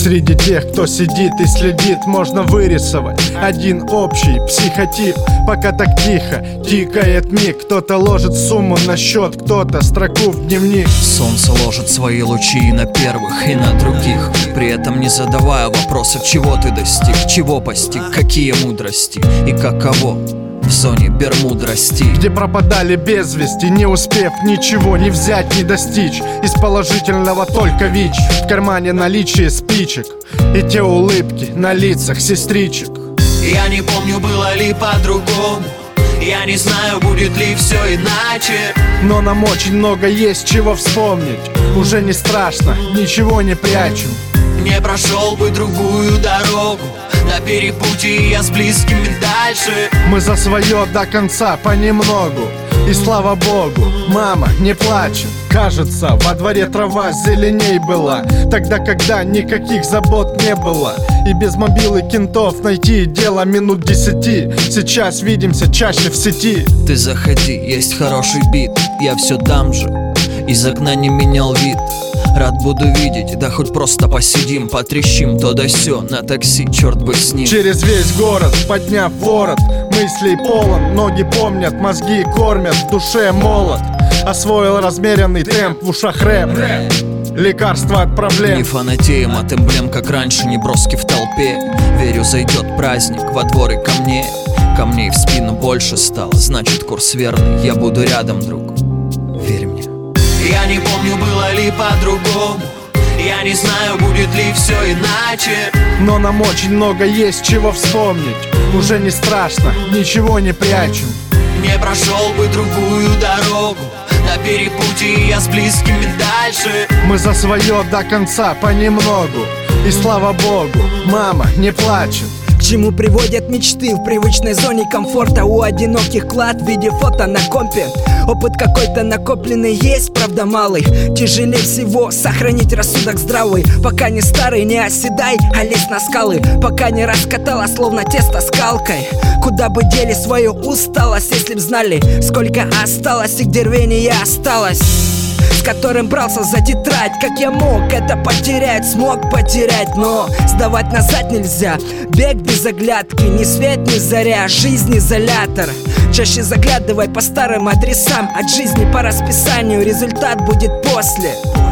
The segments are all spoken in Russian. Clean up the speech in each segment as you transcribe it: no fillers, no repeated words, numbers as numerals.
Среди тех, кто сидит и следит, можно вырисовать один общий психотип. Пока так тихо тикает миг, кто-то ложит сумму на счет, кто-то строку в дневник. Солнце ложит свои лучи и на первых, и на других, при этом не задавая вопросов, чего ты достиг, чего постиг, какие мудрости и каково в зоне Бермуд расти. Где пропадали без вести, не успев ничего не взять, не достичь. Из положительного только ВИЧ, в кармане наличие спичек и те улыбки на лицах сестричек. Я не помню, было ли по-другому, я не знаю, будет ли все иначе. Но нам очень много есть чего вспомнить. Уже не страшно, ничего не прячем. Не прошел бы другую дорогу, на перепутье я с близкими дальше. Мы за свое до конца понемногу, и слава богу, мама не плачет. Кажется, во дворе трава зеленей была тогда, когда никаких забот не было. И без мобилы кентов найти дело минут 10. Сейчас видимся чаще в сети. Ты заходи, есть хороший бит, я все там же, из окна не менял вид. Рад буду видеть, да хоть просто посидим, потрещим то да сё на такси, черт бы с ним. Через весь город, подняв ворот, мыслей полон, ноги помнят, мозги кормят, в душе молот. Освоил размеренный темп, в ушах рэп, лекарство от проблем. Не фанатеем от эмблем, как раньше, не броски в толпе. Верю, зайдет праздник во двор и ко мне. Камней в спину больше стало, значит курс верный, я буду рядом, друг, верь мне. Я не помню, было ли по-другому, я не знаю, будет ли все иначе. Но нам очень много есть чего вспомнить. Уже не страшно, ничего не прячем. Не прошел бы другую дорогу, на перепутье я с близкими дальше. Мы за свое до конца понемногу, и слава богу, мама не плачет. К чему приводят мечты в привычной зоне комфорта? У одиноких клад в виде фото на компе. Опыт какой-то накопленный есть, правда малый. Тяжелее всего сохранить рассудок здравый. Пока не старый, не оседай, а лезь на скалы. Пока не раскатала, словно тесто скалкой. Куда бы дели свою усталость, если б знали, сколько осталось и где рвение осталось, с которым брался за тетрадь. Как я мог это потерять, смог потерять, но сдавать назад нельзя. Бег без оглядки, ни свет, ни заря, жизнь изолятор. Чаще заглядывай по старым адресам, от жизни по расписанию, результат будет после.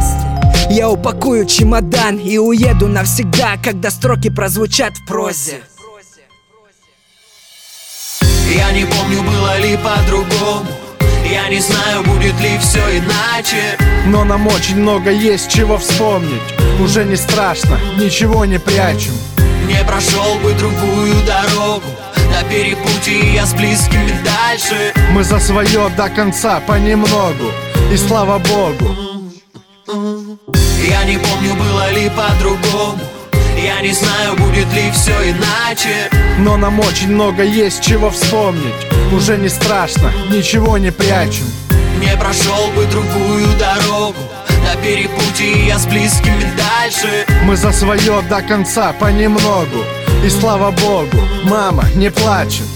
Я упакую чемодан и уеду навсегда, когда строки прозвучат в прозе. Я не помню, было ли по-другому, я не знаю, будет ли все иначе. Но нам очень много есть чего вспомнить. Уже не страшно, ничего не прячем. Не прошел бы другую дорогу, на перепутье я с близкими дальше. Мы за свое до конца понемногу, и слава богу. Я не помню, было ли по-другому, я не знаю, будет ли все иначе. Но нам очень много есть чего вспомнить. Уже не страшно, ничего не прячем. Не прошел бы другую дорогу, на перепутье я с близкими дальше. Мы за свое до конца понемногу, и слава богу, мама не плачет.